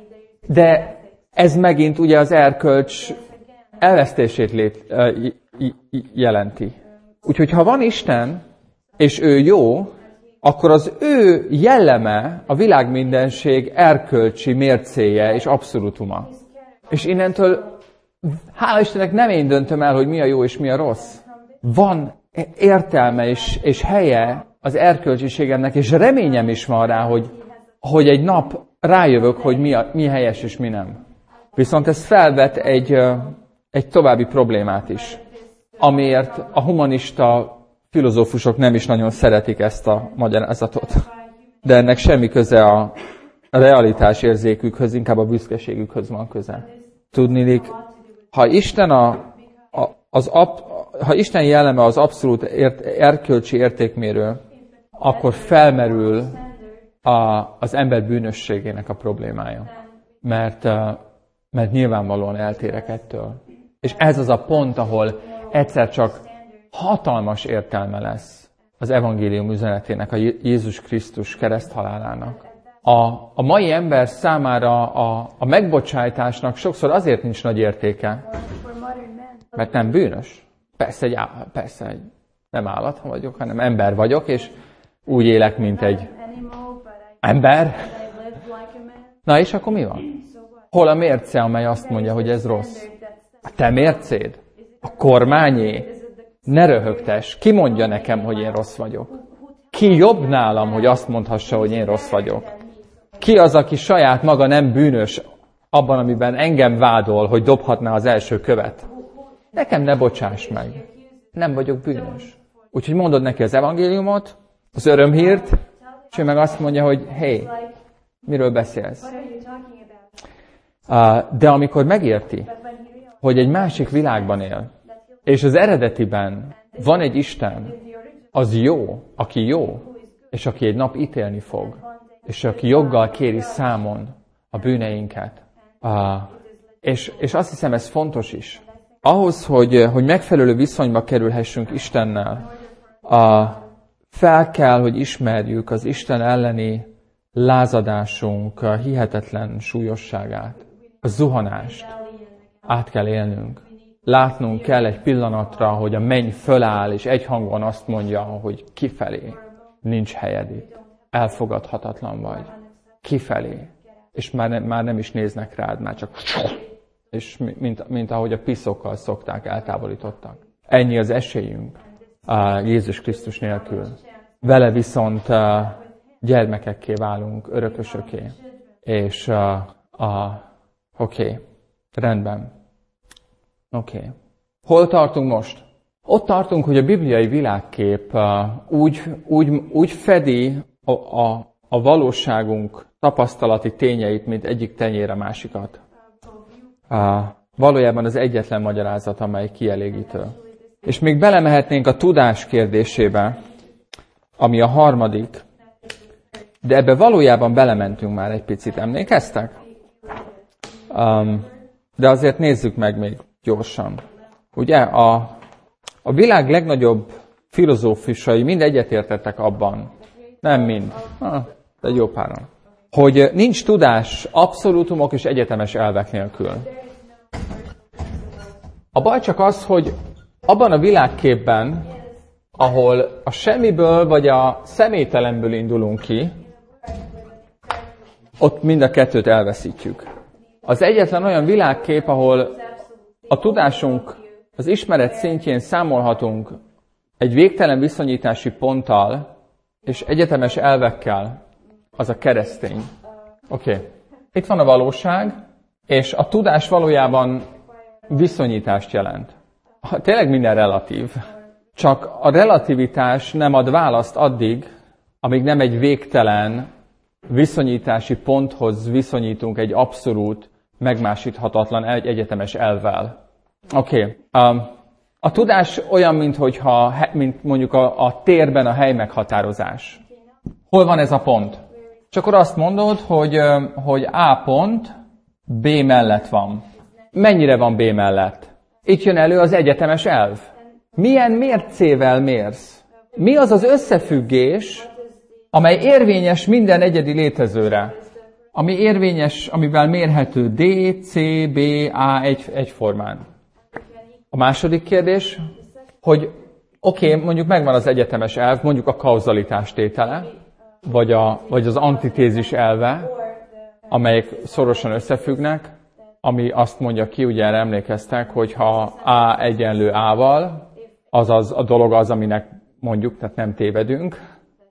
De ez megint ugye az erkölcs elvesztését lét, uh, jelenti. Úgyhogy ha van Isten, és ő jó, akkor az ő jelleme a világmindenség erkölcsi mércéje és abszolútuma. És innentől, hála Istennek, nem én döntöm el, hogy mi a jó és mi a rossz. Van értelme és, és helye az erkölcsiségemnek, és reményem is van rá, hogy, hogy egy nap rájövök, hogy mi, a, mi helyes és mi nem. Viszont ez felvet egy, egy további problémát is, amiért a humanista filozófusok nem is nagyon szeretik ezt a magyarázatot. De ennek semmi köze a realitás érzékükhöz, inkább a büszkeségükhöz van köze. Tudniillik, ha Isten, a, a, az ab, ha Isten jelleme az abszolút ért, erkölcsi értékmérő, akkor felmerül a, az ember bűnösségének a problémája. Mert, mert nyilvánvalóan eltérek ettől. És ez az a pont, ahol egyszer csak hatalmas értelme lesz az evangélium üzenetének, a Jézus Krisztus kereszthalálának. A, a mai ember számára a, a megbocsájtásnak sokszor azért nincs nagy értéke, mert nem bűnös. Persze, egy, persze egy, nem állat vagyok, hanem ember vagyok, és úgy élek, mint egy ember. Na és akkor mi van? Hol a mérce, amely azt mondja, hogy ez rossz? A te mércéd? A kormányé? Ne röhögtess, ki mondja nekem, hogy én rossz vagyok? Ki jobb nálam, hogy azt mondhassa, hogy én rossz vagyok? Ki az, aki saját maga nem bűnös abban, amiben engem vádol, hogy dobhatná az első követ? Nekem ne bocsáss meg. Nem vagyok bűnös. Úgyhogy mondod neki az evangéliumot, az örömhírt, és ő meg azt mondja, hogy hé, miről beszélsz? De amikor megérti, hogy egy másik világban él, és az eredetiben van egy Isten, az jó, aki jó, és aki egy nap ítélni fog, és aki joggal kéri számon a bűneinket. Uh, és, és azt hiszem, ez fontos is. Ahhoz, hogy, hogy megfelelő viszonyba kerülhessünk Istennel, uh, fel kell, hogy ismerjük az Isten elleni lázadásunk uh, hihetetlen súlyosságát, a zuhanást át kell élnünk. Látnunk kell egy pillanatra, hogy a menny föláll, és egy hangon azt mondja, hogy kifelé nincs helyed itt. Elfogadhatatlan vagy. Kifelé. És már, ne, már nem is néznek rád, már csak és mint, mint ahogy a piszokkal szokták, eltávolítottak. Ennyi az esélyünk uh, Jézus Krisztus nélkül. Vele viszont uh, gyermekekké válunk, örökösöké. És uh, uh, oké, okay, rendben. Oké. Okay. Hol tartunk most? Ott tartunk, hogy a bibliai világkép uh, úgy, úgy, úgy fedi a, a, a valóságunk tapasztalati tényeit, mint egyik tenyér a másikat. Uh, valójában az egyetlen magyarázat, amely kielégítő. És még belemehetnénk a tudás kérdésébe, ami a harmadik, de ebbe valójában belementünk már egy picit, emlékeztek? Um, de azért nézzük meg még gyorsan. Ugye a, a világ legnagyobb filozófusai mind egyetértettek abban, nem mind, ah, de jó páran, hogy nincs tudás abszolútumok és egyetemes elvek nélkül. A baj csak az, hogy abban a világképben, ahol a semmiből vagy a személytelenből indulunk ki, ott mind a kettőt elveszítjük. Az egyetlen olyan világkép, ahol a tudásunk, az ismeret szintjén számolhatunk egy végtelen viszonyítási ponttal és egyetemes elvekkel, az a keresztény. Oké. Okay. Itt van a valóság, és a tudás valójában viszonyítást jelent. Tényleg minden relatív. Csak a relativitás nem ad választ addig, amíg nem egy végtelen viszonyítási ponthoz viszonyítunk egy abszolút, megmásíthatatlan, egy egyetemes elvvel. Oké. Okay. Um, a tudás olyan, mint, hogyha, mint mondjuk a, a térben a hely meghatározás. Hol van ez a pont? És akkor azt mondod, hogy, hogy A pont B mellett van. Mennyire van B mellett? Itt jön elő az egyetemes elv. Milyen mércével mérsz? Mi az az összefüggés, amely érvényes minden egyedi létezőre? Ami érvényes, amivel mérhető D, C, B, A egy, egyformán. A második kérdés, hogy oké, okay, mondjuk megvan az egyetemes elv, mondjuk a kauzalitás tétele, vagy, a, vagy az antitézis elve, amelyek szorosan összefüggnek, ami azt mondja ki, ugye erre emlékeztek, hogy ha A egyenlő A-val, azaz a dolog az, aminek mondjuk, tehát nem tévedünk,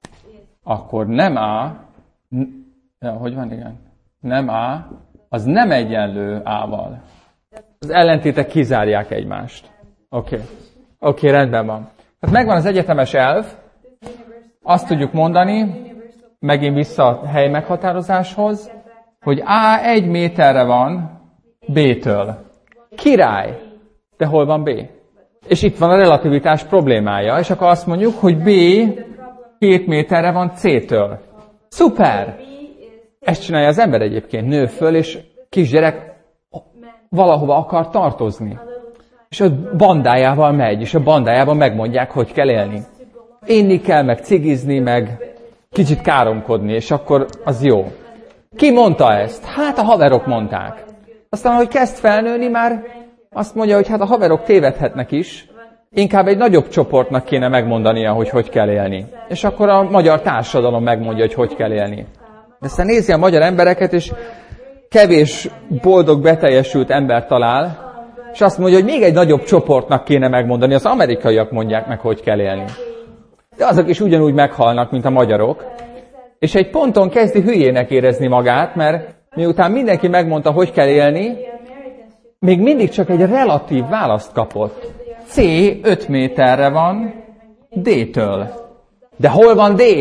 akkor nem A, ja, hogy van, igen, nem A, az nem egyenlő A-val. Az ellentétek kizárják egymást. Oké, okay. Oké, okay, rendben van. Tehát megvan az egyetemes elv, azt tudjuk mondani, megint vissza a hely meghatározáshoz, hogy A egy méterre van B-től. Király! De hol van B? És itt van a relativitás problémája, és akkor azt mondjuk, hogy B két méterre van C-től. Szuper! Ezt csinálja az ember egyébként, nő föl, és kisgyerek valahova akar tartozni. És a bandájával megy, és a bandájában megmondják, hogy kell élni. Inni kell, meg cigizni, meg kicsit káromkodni, és akkor az jó. Ki mondta ezt? Hát a haverok mondták. Aztán, ahogy kezd felnőni, már azt mondja, hogy hát a haverok tévedhetnek is, inkább egy nagyobb csoportnak kéne megmondania, hogy hogy kell élni. És akkor a magyar társadalom megmondja, hogy hogy kell élni. De aztán nézi a magyar embereket, és kevés boldog, beteljesült ember talál, és azt mondja, hogy még egy nagyobb csoportnak kéne megmondani, az amerikaiak mondják meg, hogy kell élni. De azok is ugyanúgy meghalnak, mint a magyarok, és egy ponton kezdi hülyének érezni magát, mert miután mindenki megmondta, hogy kell élni, még mindig csak egy relatív választ kapott. C öt méterre van D-től. De hol van D?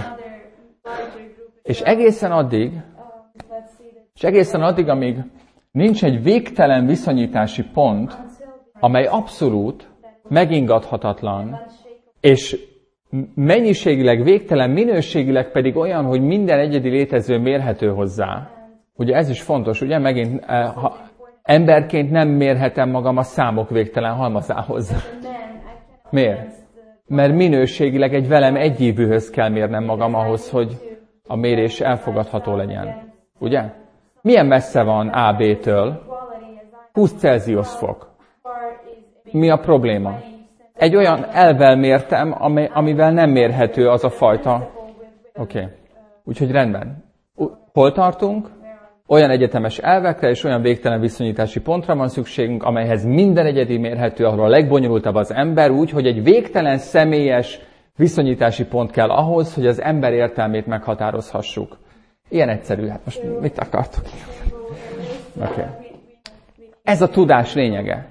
És egészen addig, és egészen addig, amíg nincs egy végtelen viszonyítási pont, amely abszolút, megingathatatlan, és mennyiségileg végtelen, minőségileg pedig olyan, hogy minden egyedi létező mérhető hozzá. Ugye ez is fontos, ugye megint ha emberként nem mérhetem magam a számok végtelen halmazához. Miért? Mert minőségileg egy velem egyívűhöz kell mérnem magam ahhoz, hogy a mérés elfogadható legyen. Ugye? Milyen messze van A B-től? húsz Celsius fok. Mi a probléma? Egy olyan elvvel mértem, amivel nem mérhető az a fajta. Oké. Okay. Úgyhogy rendben. Hol tartunk? Olyan egyetemes elvekre és olyan végtelen viszonyítási pontra van szükségünk, amelyhez minden egyedi mérhető, ahol a legbonyolultabb az ember, úgy, hogy egy végtelen személyes viszonyítási pont kell ahhoz, hogy az ember értelmét meghatározhassuk. Ilyen egyszerű. Hát most mit akartok? Oké. Okay. Ez a tudás lényege.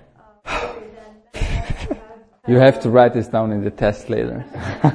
You have to write this down in the test later.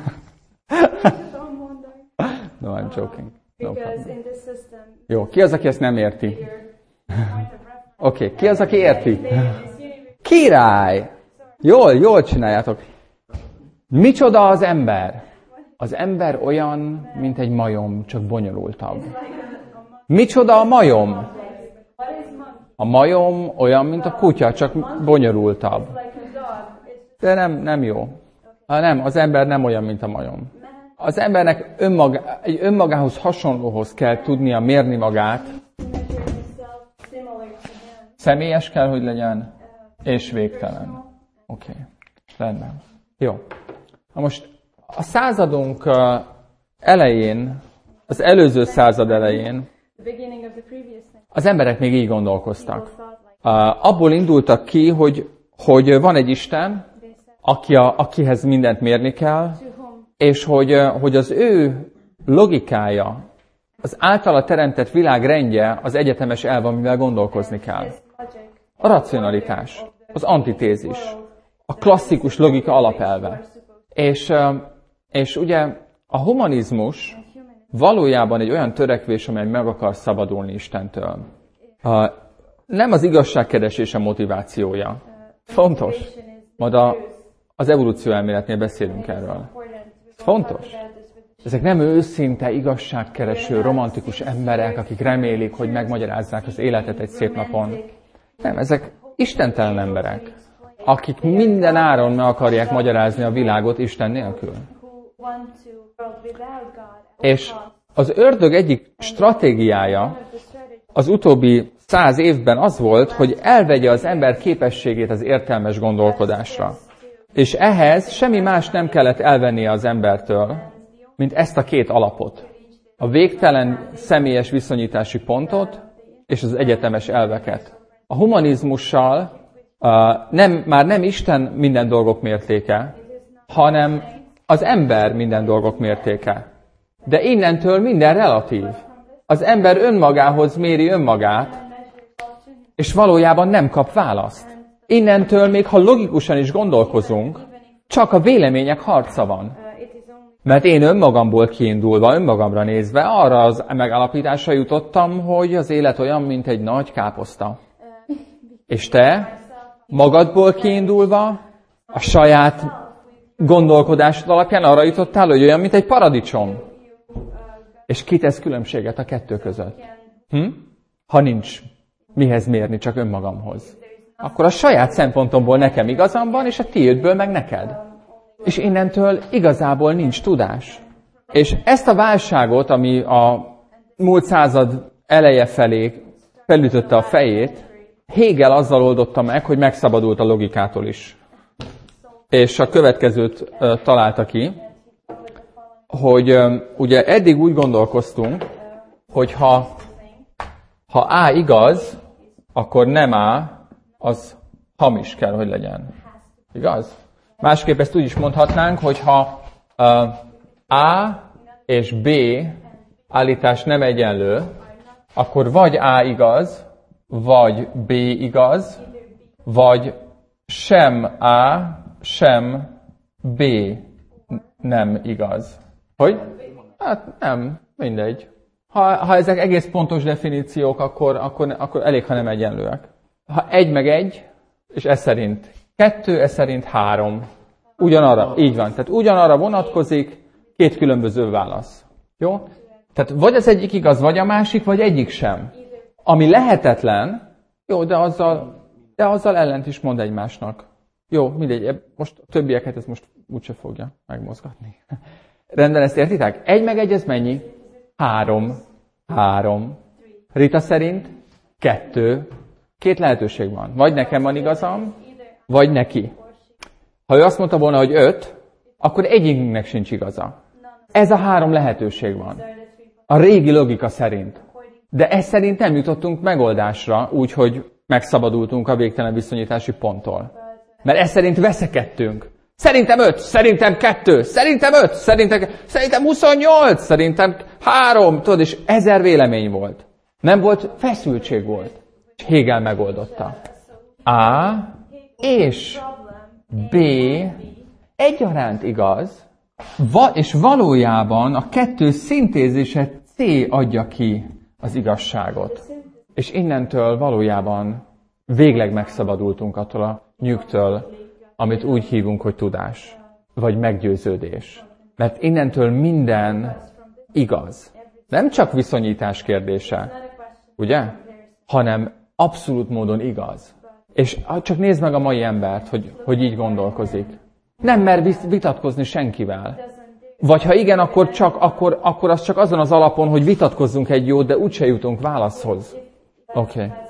No, I'm joking. No problem. Jó, ki az, aki ezt nem érti? Oké, okay. Ki az, aki érti? Király! Jól, jól csináljátok. Micsoda az ember? Az ember olyan, mint egy majom, csak bonyolultabb. Micsoda a majom? A majom olyan, mint a kutya, csak bonyolultabb. De nem, nem jó. Ha nem, az ember nem olyan, mint a majom. Az embernek önmaga, egy önmagához hasonlóhoz kell tudnia mérni magát, személyes kell, hogy legyen, és végtelen. Oké, okay. Rendben. Jó. Na most a századunk elején, az előző század elején az emberek még így gondolkoztak. Abból indultak ki, hogy, hogy van egy Isten, aki a, akihez mindent mérni kell, és hogy, hogy az ő logikája, az általa teremtett világ rendje az egyetemes elv, amivel gondolkozni kell. A racionalitás, az antitézis, a klasszikus logika alapelve. És, és ugye a humanizmus valójában egy olyan törekvés, amely meg akar szabadulni Istentől. Nem az igazságkeresés a motivációja. Fontos. Majd a, az evolúció elméletnél beszélünk erről. Fontos. Ezek nem őszinte, igazságkereső, romantikus emberek, akik remélik, hogy megmagyarázzák az életet egy szép napon. Nem, ezek istentelen emberek, akik minden áron meg akarják magyarázni a világot Isten nélkül. És az ördög egyik stratégiája az utóbbi száz évben az volt, hogy elvegye az ember képességét az értelmes gondolkodásra. És ehhez semmi más nem kellett elvennie az embertől, mint ezt a két alapot. A végtelen személyes viszonyítási pontot és az egyetemes elveket. A humanizmussal uh, nem, már nem Isten minden dolgok mértéke, hanem az ember minden dolgok mértéke. De innentől minden relatív. Az ember önmagához méri önmagát, és valójában nem kap választ. Innentől még, ha logikusan is gondolkozunk, csak a vélemények harca van. Mert én önmagamból kiindulva, önmagamra nézve, arra az megállapításra jutottam, hogy az élet olyan, mint egy nagy káposzta. És te, magadból kiindulva, a saját gondolkodásod alapján arra jutottál, hogy olyan, mint egy paradicsom. És ki tesz különbséget a kettő között? Hm? Ha nincs mihez mérni, csak önmagamhoz. Akkor a saját szempontomból nekem igazam van, és a tiédből meg neked. És innentől igazából nincs tudás. És ezt a válságot, ami a múlt század eleje felé felütötte a fejét, Hegel azzal oldotta meg, hogy megszabadult a logikától is. És a következőt uh, találta ki, hogy uh, ugye eddig úgy gondolkoztunk, hogy ha, ha A igaz, akkor nem A, az hamis kell, hogy legyen. Igaz? Másképp ezt úgy is mondhatnánk, hogy ha uh, A és B állítás nem egyenlő, akkor vagy A igaz, vagy B igaz, vagy sem A, sem B nem igaz. Hogy? Hát nem, mindegy. Ha, ha ezek egész pontos definíciók, akkor, akkor, akkor elég, ha nem egyenlőek. Ha egy meg egy, és ez szerint kettő, ez szerint három. Ugyanarra, így van. Tehát ugyanarra vonatkozik, két különböző válasz. Jó? Tehát vagy az egyik igaz, vagy a másik, vagy egyik sem. Ami lehetetlen, jó, de azzal, de azzal ellent is mond egymásnak. Jó, mindegy, most a többieket ez most úgyse fogja megmozgatni. Rendben, ezt értitek? Egy meg egy, ez mennyi? Három. Három. Rita szerint kettő. Két lehetőség van. Vagy nekem van igazam, vagy neki. Ha ő azt mondta volna, hogy öt, akkor egyikünknek sincs igaza. Ez a három lehetőség van. A régi logika szerint. De ez szerint nem jutottunk megoldásra, úgyhogy megszabadultunk a végtelen viszonyítási ponttól. Mert ez szerint veszekedtünk. Szerintem öt, szerintem kettő, szerintem öt, szerintem, szerintem huszonnyolc, szerintem három, tudod, és ezer vélemény volt. Nem volt, feszültség volt. És Hegel megoldotta. A és B egyaránt igaz, va- és valójában a kettő szintézése C adja ki az igazságot. És innentől valójában végleg megszabadultunk attól a nyugtől, amit úgy hívunk, hogy tudás, vagy meggyőződés. Mert innentől minden igaz. Nem csak viszonyítás kérdése, ugye? Hanem abszolút módon igaz. És csak nézd meg a mai embert, hogy, hogy így gondolkozik. Nem mer vitatkozni senkivel. Vagy ha igen, akkor, csak, akkor, akkor az csak azon az alapon, hogy vitatkozzunk egy jót, de úgyse jutunk válaszhoz. Oké. Okay.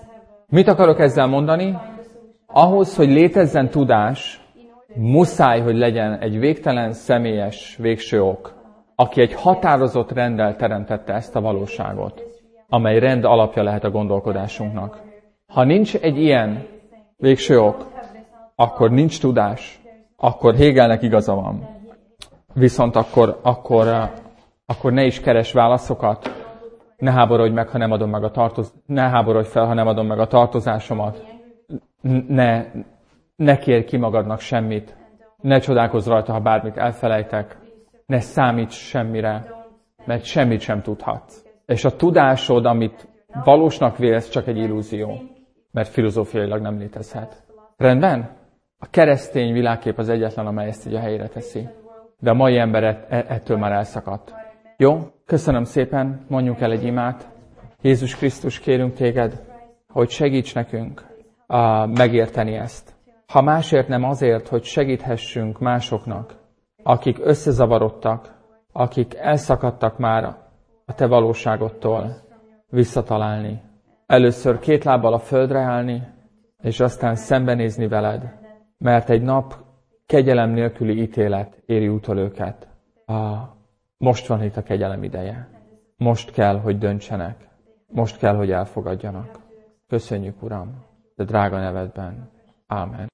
Mit akarok ezzel mondani? Ahhoz, hogy létezzen tudás, muszáj, hogy legyen egy végtelen személyes végső ok, aki egy határozott renddel teremtette ezt a valóságot, amely rend alapja lehet a gondolkodásunknak. Ha nincs egy ilyen végső ok, akkor nincs tudás, akkor Hegelnek igaza van. Viszont akkor, akkor, akkor ne is keres válaszokat, ne háborodj meg, ha nem adom meg a tartoz... ne háborodj fel, ha nem adom meg a tartozásomat, ne, ne kérj ki magadnak semmit, ne csodálkozz rajta, ha bármit elfelejtek, ne számíts semmire, mert semmit sem tudhatsz. És a tudásod, amit valósnak vélsz, csak egy illúzió, mert filozófiailag nem létezhet. Rendben? A keresztény világkép az egyetlen, amely ezt így a helyére teszi. De a mai ember ettől már elszakadt. Jó? Köszönöm szépen, mondjunk el egy imát. Jézus Krisztus, kérünk téged, hogy segíts nekünk uh, megérteni ezt. Ha másért nem azért, hogy segíthessünk másoknak, akik összezavarodtak, akik elszakadtak már a te valóságodtól, visszatalálni. Először két lábbal a földre állni, és aztán szembenézni veled, mert egy nap kegyelem nélküli ítélet éri utol őket. Ah, most van itt a kegyelem ideje. Most kell, hogy döntsenek. Most kell, hogy elfogadjanak. Köszönjük, Uram, de drága nevedben. Ámen.